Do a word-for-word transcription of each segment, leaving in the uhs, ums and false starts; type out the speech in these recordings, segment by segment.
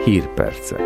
Hírpercek.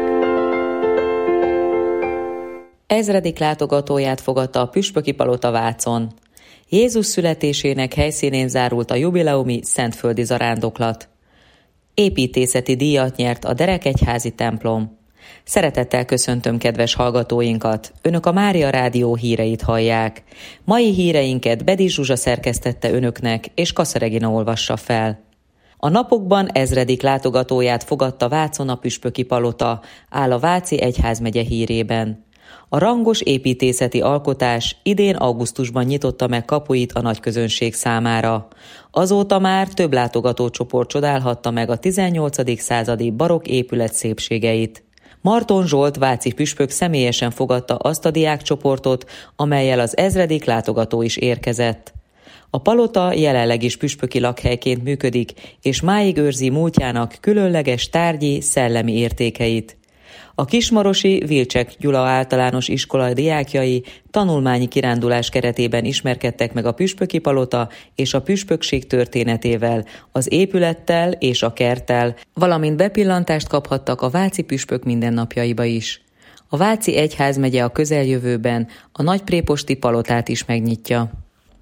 Ezredik látogatóját fogadta a püspöki palota Vácon. Jézus születésének helyszínén zárult a jubileumi szentföldi zarándoklat. Építészeti díjat nyert a Derekegyházi templom. Szeretettel köszöntöm kedves hallgatóinkat, Önök a Mária Rádió híreit hallják. Mai híreinket Bedi Zsuzsa szerkesztette önöknek, és Kassa Regina olvassa fel. A napokban ezredik látogatóját fogadta Vácon a püspöki palota, áll a Váci egyházmegye hírében. A rangos építészeti alkotás idén augusztusban nyitotta meg kapuit a nagyközönség számára. Azóta már több látogatócsoport csodálhatta meg a tizennyolcadik századi barokk épület szépségeit. Marton Zsolt váci püspök személyesen fogadta azt a diákcsoportot, amellyel az ezredik látogató is érkezett. A palota jelenleg is püspöki lakhelyként működik, és máig őrzi múltjának különleges tárgyi, szellemi értékeit. A kismarosi Vilcsek Gyula általános iskola diákjai tanulmányi kirándulás keretében ismerkedtek meg a püspöki palota és a püspökség történetével, az épülettel és a kerttel, valamint bepillantást kaphattak a váci püspök mindennapjaiba is. A Váci egyházmegye a közeljövőben a nagypréposti palotát is megnyitja.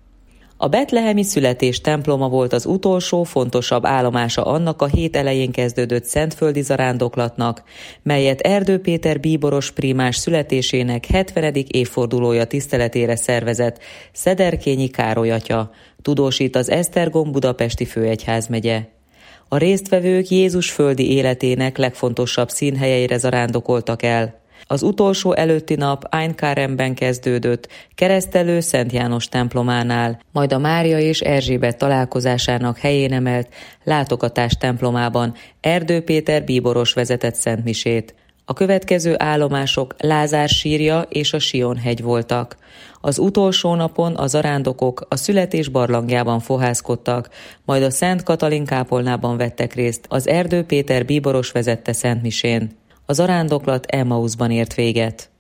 A betlehemi születés temploma volt az utolsó, fontosabb állomása annak a hét elején kezdődött szentföldi zarándoklatnak, melyet Erdő Péter bíboros prímás születésének hetvenedik évfordulója tiszteletére szervezett Szederkényi Károly atya, tudósít az Esztergom budapesti főegyházmegye. A résztvevők Jézus földi életének legfontosabb színhelyeire zarándokoltak el. Az utolsó előtti nap Ainkaremben kezdődött, keresztelő Szent János templománál, majd a Mária és Erzsébet találkozásának helyén emelt látogatás templomában Erdő Péter bíboros vezetett szentmisét. A következő állomások Lázár sírja és a Sion-hegy voltak. Az utolsó napon a zarándokok a születés barlangjában fohászkodtak, majd a Szent Katalin kápolnában vettek részt az Erdő Péter bíboros vezette szentmisén. A zarándoklat Emmauszban ért véget.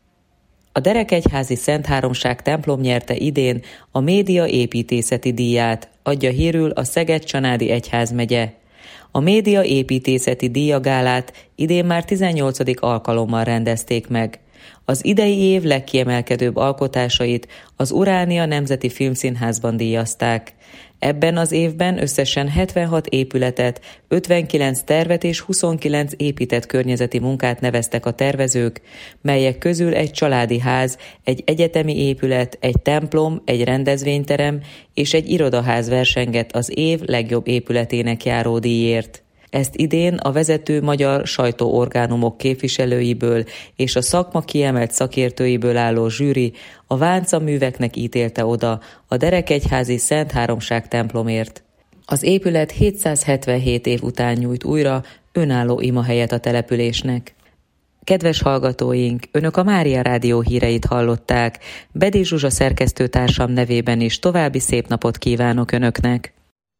A Derekegyházi Szent Háromság templom nyerte idén a média építészeti díját, adja hírül a Szeged-Csanádi egyházmegye. A média építészeti díjagálát idén már tizennyolcadik alkalommal rendezték meg. Az idei év legkiemelkedőbb alkotásait az Uránia Nemzeti Filmszínházban díjazták. Ebben az évben összesen hetvenhat épületet, ötvenkilenc tervet és huszonkilenc épített környezeti munkát neveztek a tervezők, melyek közül egy családi ház, egy egyetemi épület, egy templom, egy rendezvényterem és egy irodaház versengett az év legjobb épületének járó díjért. Ezt idén a vezető magyar sajtóorgánumok képviselőiből és a szakma kiemelt szakértőiből álló zsűri a Vánca műveknek ítélte oda a Derekegyházi Szent Háromság templomért. Az épület hétszázhetvenhét év után nyújt újra önálló imahelyet a településnek. Kedves hallgatóink, Önök a Mária Rádió híreit hallották, Bedi Zsuzsa szerkesztőtársam nevében is további szép napot kívánok Önöknek.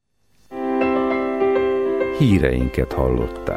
Híreinket hallották.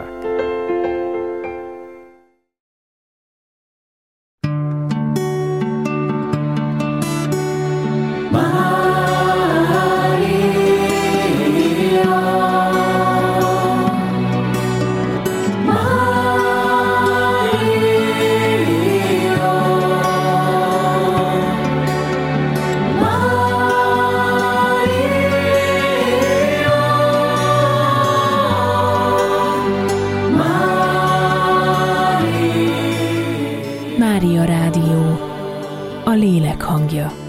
Mária Rádió, a lélek hangja.